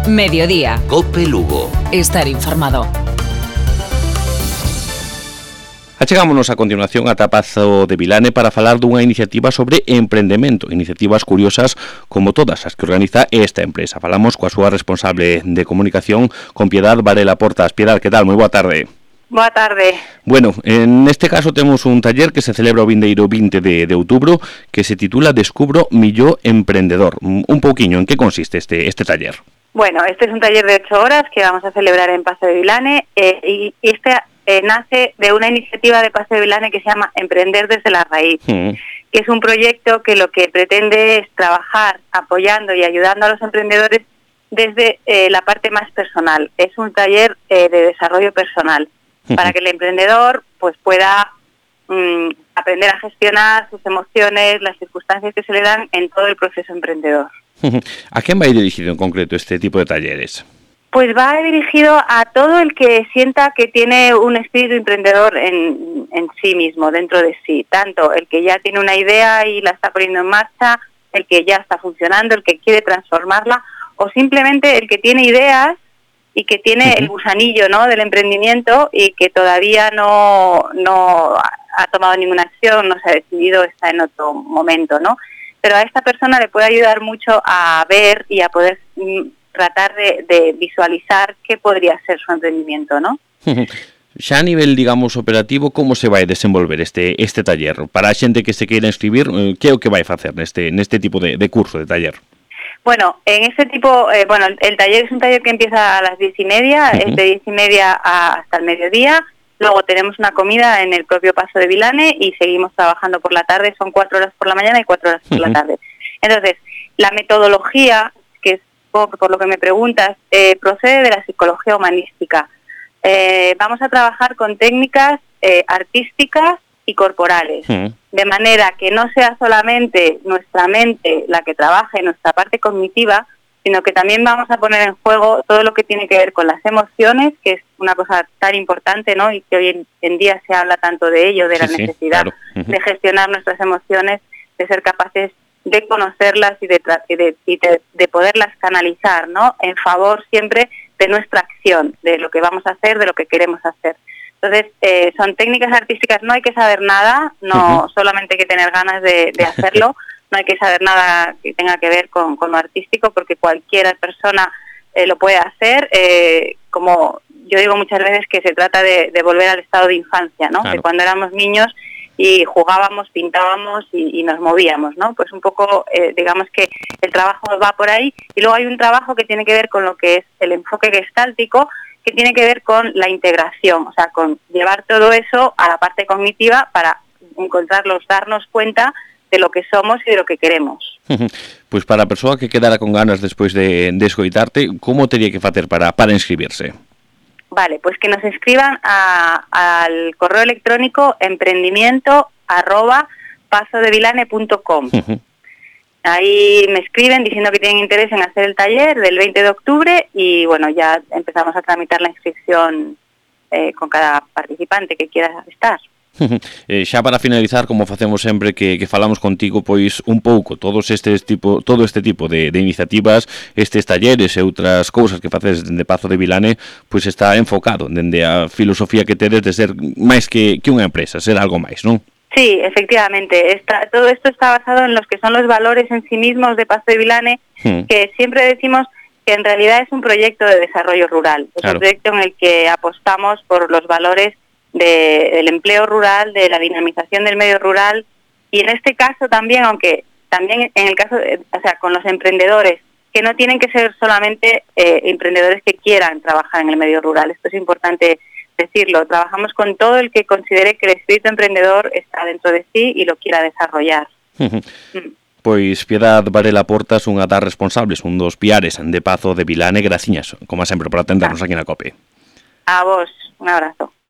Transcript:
Mediodía. COPE Lugo. Estar informado. Achegámonos a continuación ata Pazo de Vilane para falar dunha iniciativa sobre emprendemento, iniciativas curiosas como todas as que organiza esta empresa. Falamos coa súa responsable de comunicación, con Piedad Varela Portas. Piedad, que tal? Moi boa tarde. Boa tarde. Bueno, neste caso temos un taller que se celebra o vindeiro 20 de outubro que se titula Descubro Milló Emprendedor. Un pouquiño, en que consiste este taller? Bueno, este es un taller de 8 horas que vamos a celebrar en Pazo de Vilane y este nace de una iniciativa de Pazo de Vilane que se llama Emprender desde la Raíz, que es un proyecto que lo que pretende es trabajar apoyando y ayudando a los emprendedores desde la parte más personal. Es un taller de desarrollo personal para que el emprendedor pues pueda aprender a gestionar sus emociones, las circunstancias que se le dan en todo el proceso emprendedor. ¿A quién va dirigido en concreto este tipo de talleres? Pues va dirigido a todo el que sienta que tiene un espíritu emprendedor en sí mismo, dentro de sí. Tanto el que ya tiene una idea y la está poniendo en marcha, el que ya está funcionando, el que quiere transformarla, o simplemente el que tiene ideas y que tiene el gusanillo, ¿no?, del emprendimiento y que todavía no ha tomado ninguna acción, no se ha decidido, está en otro momento, ¿no? Pero a esta persona le puede ayudar mucho a ver y a poder tratar de visualizar qué podría ser su emprendimiento, ¿no? Xa a nivel, digamos, operativo, como se vai desenvolver este taller? Para a xente que se queira inscribir, que é o que vai facer neste tipo de curso, de taller? Bueno, en este tipo, el taller es un taller que empieza a las 10:30, es de 10:30 hasta el mediodía. Luego tenemos una comida en el propio Pazo de Vilane y seguimos trabajando por la tarde, son 4 horas por la mañana y 4 horas por la tarde. Entonces, la metodología, que es por lo que me preguntas, procede de la psicología humanística. Vamos a trabajar con técnicas artísticas y corporales, de manera que no sea solamente nuestra mente la que trabaje, nuestra parte cognitiva, sino que también vamos a poner en juego todo lo que tiene que ver con las emociones, que es una cosa tan importante, ¿no?, y que hoy en día se habla tanto de ello, de la necesidad de gestionar nuestras emociones, de ser capaces de conocerlas y de poderlas canalizar, ¿no?, en favor siempre de nuestra acción, de lo que vamos a hacer, de lo que queremos hacer. Entonces, son técnicas artísticas, no hay que saber nada, no solamente hay que tener ganas de hacerlo, no hay que saber nada que tenga que ver con lo artístico, porque cualquier persona lo puede hacer. Como yo digo muchas veces, que se trata de volver al estado de infancia, ¿no? Claro. De cuando éramos niños y jugábamos, pintábamos y nos movíamos, ¿no? Pues un poco, digamos que el trabajo va por ahí. Y luego hay un trabajo que tiene que ver con lo que es el enfoque gestáltico, que tiene que ver con la integración, o sea, con llevar todo eso a la parte cognitiva para darnos cuenta de lo que somos y de lo que queremos. Pues para a persoa que quedara con ganas despois de escoitarte, como teria que facer para inscribirse? Vale, pues que nos escriban al correo electrónico emprendimiento@pazodevilane.com. Ahí me escriben diciendo que tienen interés en hacer el taller del 20 de octubre y bueno, ya empezamos a tramitar la inscripción con cada participante que quiera estar. Xa para finalizar, como facemos sempre que falamos contigo, pois un pouco todo este tipo de iniciativas, estes talleres e outras cousas que faces dende Pazo de Vilane, pois está enfocado dende a filosofía que tedes de ser máis que unha empresa, ser algo máis, non? Sí, efectivamente. Todo esto está basado en los que son los valores en sí mismos de Pazo de Vilane, que siempre decimos que en realidad es un proyecto de desarrollo rural. Es un proyecto en el que apostamos por los valores del empleo rural, de la dinamización del medio rural, y en este caso también, aunque también en el caso, con los emprendedores, que no tienen que ser solamente emprendedores que quieran trabajar en el medio rural. Esto es importante decirlo. Trabajamos con todo el que considere que el espíritu emprendedor está dentro de sí y lo quiera desarrollar. Pois Piedad Varela Portas, unha das responsables, un dos piares de Pazo de Vilane. Graciñas, como sempre, por atendernos aquí na COPE. A vos, un abrazo.